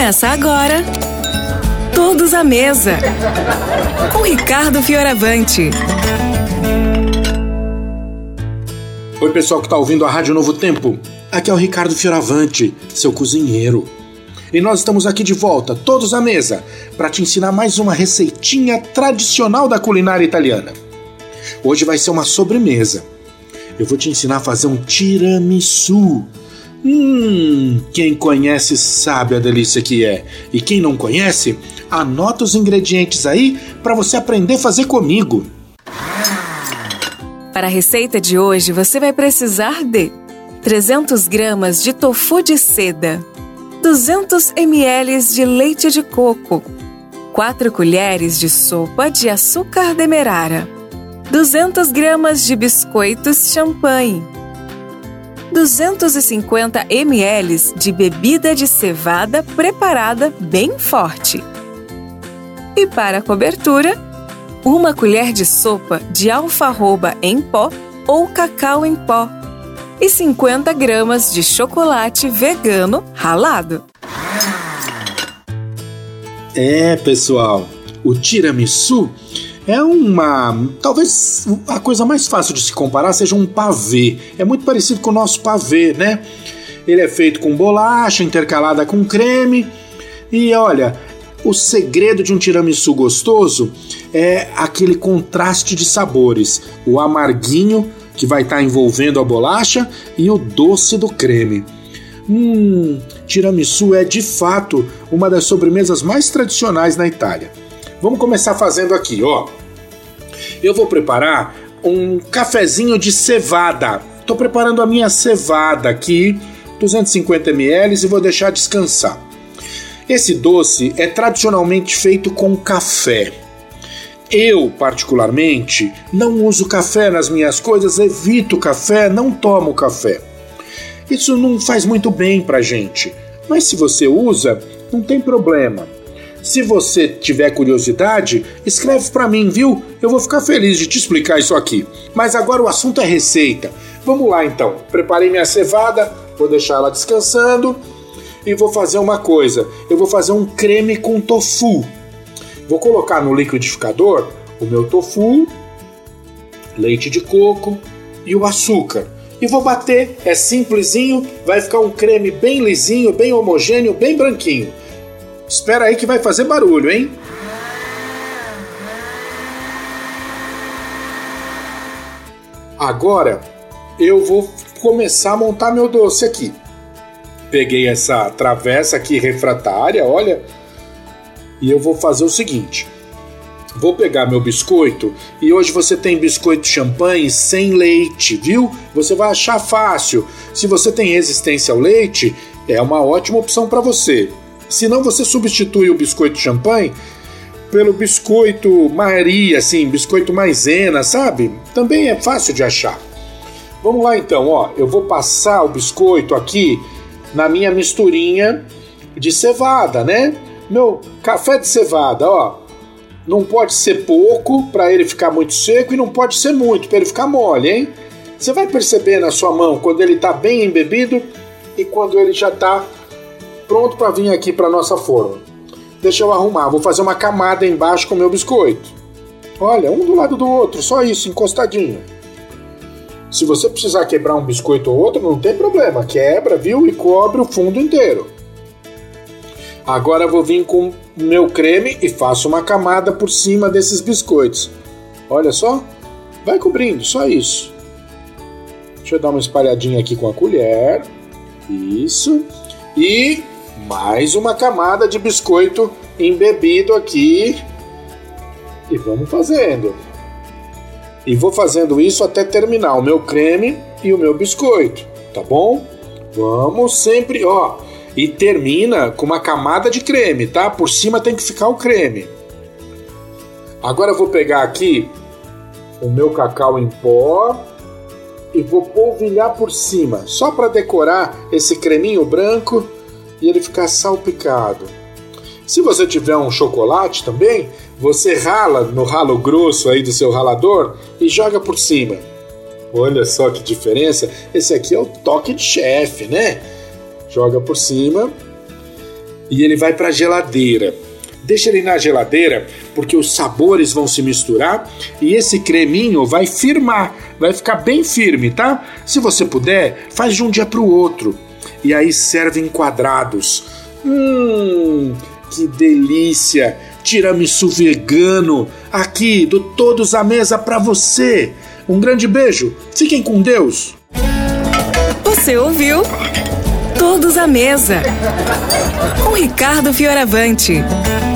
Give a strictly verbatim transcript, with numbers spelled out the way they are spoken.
Começa agora, Todos à Mesa, com Ricardo Fioravante. Oi, pessoal que está ouvindo a Rádio Novo Tempo. Aqui é o Ricardo Fioravante, seu cozinheiro. E nós estamos aqui de volta, todos à mesa, para te ensinar mais uma receitinha tradicional da culinária italiana. Hoje vai ser uma sobremesa. Eu vou te ensinar a fazer um tiramisu. Hum, quem conhece sabe a delícia que é. E quem não conhece, anota os ingredientes aí para você aprender a fazer comigo. Para a receita de hoje, você vai precisar de trezentas gramas de tofu de seda, duzentos mililitros de leite de coco, quatro colheres de sopa de açúcar demerara, duzentas gramas de biscoitos champanhe, duzentos e cinquenta mililitros de bebida de cevada preparada bem forte. E para a cobertura, uma colher de sopa de alfarroba em pó ou cacau em pó e cinquenta gramas de chocolate vegano ralado. É, pessoal, o tiramisu é uma... talvez a coisa mais fácil de se comparar seja um pavê. É muito parecido com o nosso pavê, né? Ele é feito com bolacha intercalada com creme. E olha, o segredo de um tiramisu gostoso é aquele contraste de sabores. O amarguinho que vai estar envolvendo a bolacha e o doce do creme. Hum, tiramisu é de fato uma das sobremesas mais tradicionais na Itália. Vamos começar fazendo aqui, ó. Eu vou preparar um cafezinho de cevada. Estou preparando a minha cevada aqui, duzentos e cinquenta mililitros, e vou deixar descansar. Esse doce é tradicionalmente feito com café. Eu, particularmente, não uso café nas minhas coisas, evito café, não tomo café. Isso não faz muito bem pra gente, mas se você usa, não tem problema. Se você tiver curiosidade, escreve pra mim, viu? Eu vou ficar feliz de te explicar isso aqui. Mas agora o assunto é receita. Vamos lá então. Preparei minha cevada, vou deixar ela descansando e vou fazer uma coisa. Eu vou fazer um creme com tofu. Vou colocar no liquidificador o meu tofu, leite de coco e o açúcar. E vou bater, é simplesinho, vai ficar um creme bem lisinho, bem homogêneo, bem branquinho. Espera aí que vai fazer barulho, hein? Agora eu vou começar a montar meu doce aqui. Peguei essa travessa aqui refratária, olha, e eu vou fazer o seguinte. Vou pegar meu biscoito, e hoje você tem biscoito champanhe sem leite, viu? Você vai achar fácil. Se você tem resistência ao leite, é uma ótima opção para você. Se não, você substitui o biscoito champanhe pelo biscoito Maria, assim, biscoito maisena, sabe? Também é fácil de achar. Vamos lá então, ó. Eu vou passar o biscoito aqui na minha misturinha de cevada, né? Meu café de cevada, ó. Não pode ser pouco para ele ficar muito seco e não pode ser muito para ele ficar mole, hein? Você vai perceber na sua mão quando ele tá bem embebido e quando ele já tá pronto para vir aqui para nossa forma. Deixa eu arrumar, vou fazer uma camada embaixo com o meu biscoito. Olha, um do lado do outro, só isso, encostadinho. Se você precisar quebrar um biscoito ou outro, não tem problema, quebra, viu? E cobre o fundo inteiro. Agora eu vou vir com o meu creme e faço uma camada por cima desses biscoitos. Olha só, vai cobrindo, só isso. Deixa eu dar uma espalhadinha aqui com a colher. Isso. E mais uma camada de biscoito embebido aqui. E vamos fazendo. E vou fazendo isso até terminar o meu creme e o meu biscoito, tá bom? Vamos sempre, ó. E termina com uma camada de creme, tá? Por cima tem que ficar o creme. Agora eu vou pegar aqui o meu cacau em pó e vou polvilhar por cima, só para decorar esse creminho branco e ele ficar salpicado. Se você tiver um chocolate também, você rala no ralo grosso aí do seu ralador e joga por cima. Olha só que diferença, esse aqui é o toque de chefe, né? Joga por cima e ele vai para a geladeira. Deixa ele na geladeira, porque os sabores vão se misturar e esse creminho vai firmar, vai ficar bem firme, tá? Se você puder, faz de um dia para o outro. E aí serve em quadrados. Hum, que delícia! Tiramisu vegano, aqui do Todos à Mesa para você. Um grande beijo, fiquem com Deus. Você ouviu? Todos à Mesa, com Ricardo Fioravante.